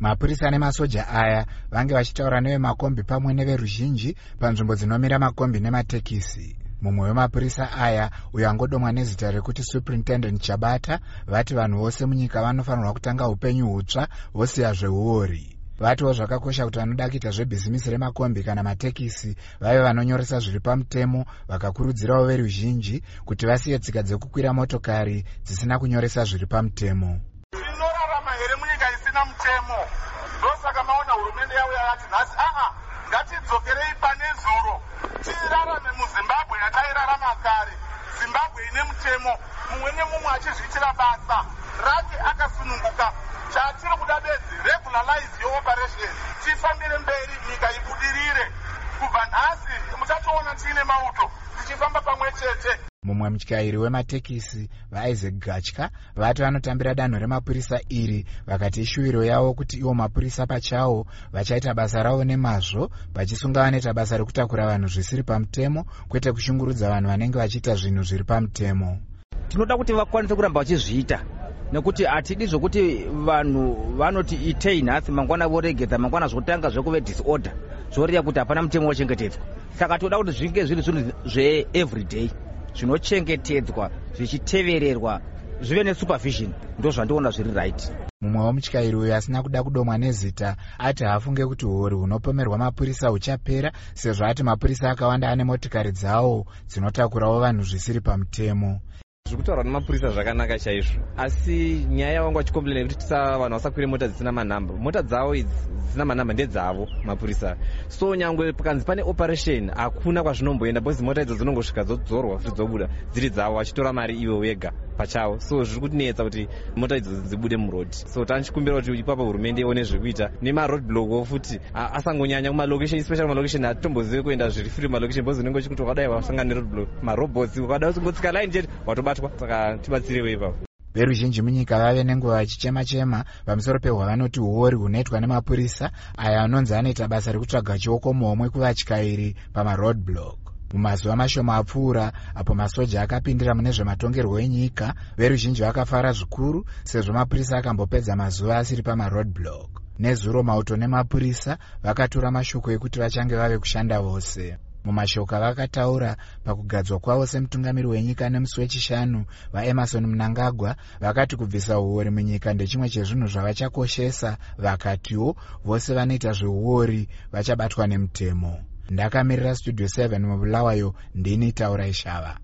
Mapurisa nemasoja aya vange vachitaura nevemakombi pamwe neveruzhinji panzvimbo dzinomira makombi nematekisi. Mumwe wemapurisa aya uyo angodomwa nezita rekuti Superintendent Chabata vati vanhu vose munyika vanofanirwa kutanga upenyu hutsva vosiya zveuori. Vatiwo zvakakosha kuti vanoda kuita zvebhizimisi remakombi kana matekisi vave vanonyoresa zviri pamutemo, vakakurudzirawo veruzhinji kuti vasiye tsika dzekukwira motokari dzisina kunyoresa zviri pamutemo. Tinorarama here munyika isina mutemo. Ndosaka maona hurumende yavo yakati nhasi ngatidzokerei pane zuro tirarame muZimbabwe yatairarama kare, Zimbabwe ine mutemo, mumwe nemumwe achizviitira basa rake akasununguka. Chatiri kuda bedzi regularize your operation, tifambire mberi, nyika ibudirire. Kubva nhasi muchatoona tiine mauto tichifamba pamwe chete. Mumwe mutyairi wematekisi vaIsaac Gachka vati vanotambira danho remapurisa iri vakati ishuwiro yavo kuti ivo mapurisa pachawo vachaita basa ravo nemazvo, vachisunga vanoita basa rekutakura vanhu zvisiri pamutemo, kwete kushungurudza vanhu vanenge vachiita zvinhu zviri pamutemo. Tinoda kuti vakwanise kuramba vachizviita, nekuti hatidi zvokuti vanhu vanoti itei nhasi mangwana voregedza, mangwana zvotanga zvekuve disorder, zvoreva kuti hapana mutemo wochengetedzwa. Saka toda kuti zvinge zviri zvinhu zveeveryday zvinochengetedzwa, zvichitevererwa, zvive nesupervision, ndo zvandiona zviri right. Mumwe wemutyairi uyu asina kuda kudomwa nezita ati hafunge kuti huori hunopomerwa mapurisa huchapera, sezvo ati mapurisa akawanda ane motikari dzawo dzinotakurawo vanhu zvisiri pamutemo. Zvekutaura nemapurisa zvakanaka chaizvo, asi nyaya yavangu vachikomplaina kuti vanhu vasakwire mota dzisina manhamba. Mota dzavo idzi dzisina manhamba ndedzavo mapurisa, so nyangwe pakanzi pane operation hakuna kwazvinomboenda, bhozi mota idzo dzinongosvika dzodzorwa futi dzobuda dziri dzavo, vachitora mari ivo wega pachavo. So zviri kutinetsa kuti mota idzo dzibude murodhi. So tanichikumbira kuti ipapo hurumende ione zvekuita nemaroadblock futi asangonyanya kumalocation, especially kumalocation hatombozive kuenda zviri free malocation, bhozi unenge uchikuti wakadai wasangana neroadblock, marobots wakadai kungotsika line jet watobatwa. Saka tibatsirewo ipapo. Veruzhinji munyika vave nenguva vachichema-chema pamusoro pehwavanoti huori hunoitwa nemapurisa aya anonzi anoita basa rekutsvaga chioko muhomwe kuvatyairi pamaroadblock. Mumazuva mashoma apfuura apo masoja akapindira mune zvematongerwo enyika, veruzhinji vakafara zvikuru sezvo mapurisa akambopedza mazuva asiri pamaroadblock. Nezuro mauto nemapurisa vakatora mashoko ekuti vachange vave kushanda vose. Mumashoko vakataura pakugadzwa kwavo semutungamiri wenyika nemusi wechishanu, vaEmerson Mnangagwa vakati kubvisa huori munyika ndechimwe chezvinhu zvavachakoshesa, vakatiwo vose vanoita zvehuori vachabatwa nemutemo. Ndakamirira Studio 7 muBulawayo, ndini Taura Ishava.